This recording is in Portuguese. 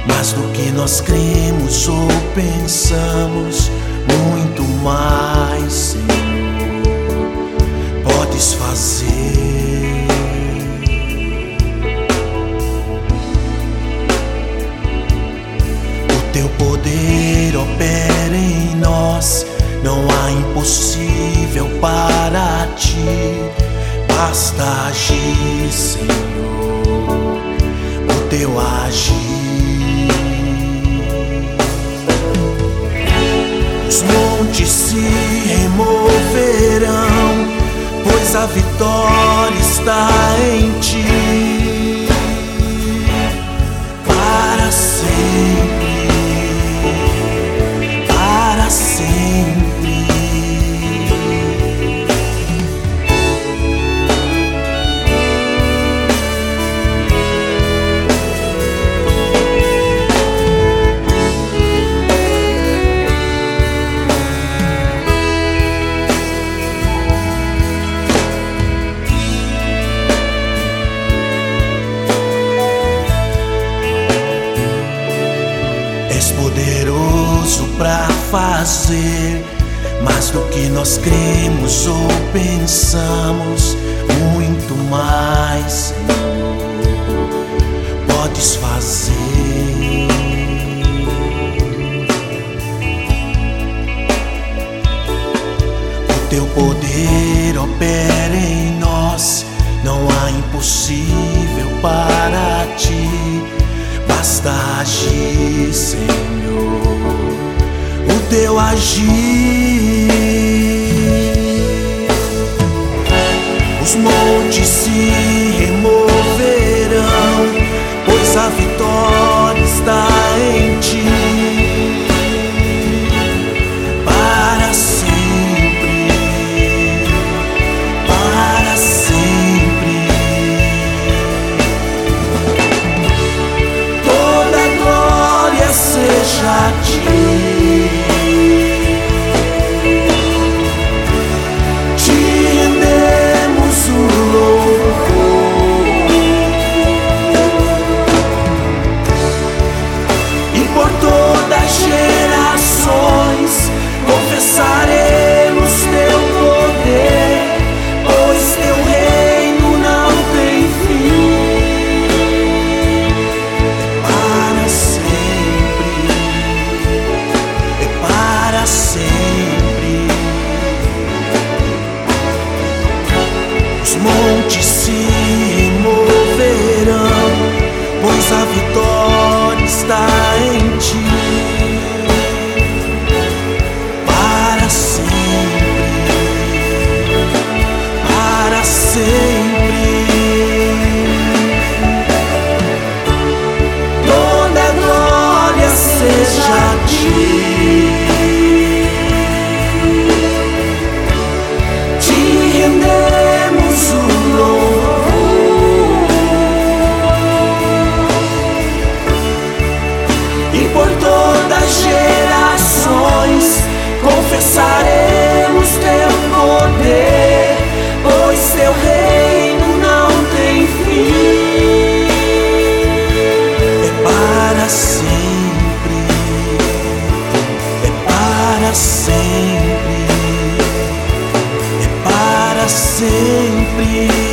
mais do que nós cremos ou pensamos, muito mais, Senhor, podes fazer. O teu poder opera em nós, não há impossível para ti. Basta agir, Senhor, o teu agir. Os montes se removerão, pois a vitória está em ti. Para sempre, para sempre. És poderoso para fazer mais do que nós cremos ou pensamos, muito mais, Senhor, podes fazer. O teu poder opera em nós, não há impossível para ti. Basta agir, Senhor, o teu agir. Os montes se removerão, pois a vitória está em ti. Para sempre, para sempre. Seja a ti, te rendemos o louvor, e por todas as gerações confessaremos teu poder, pois teu reino não tem fim. Para sempre, os montes se moverão, pois a vitória está em ti. Para sempre, para sempre. Toda a glória seja a ti. Gerações confessaremos teu poder, pois teu reino não tem fim. É para sempre, é para sempre, é para sempre.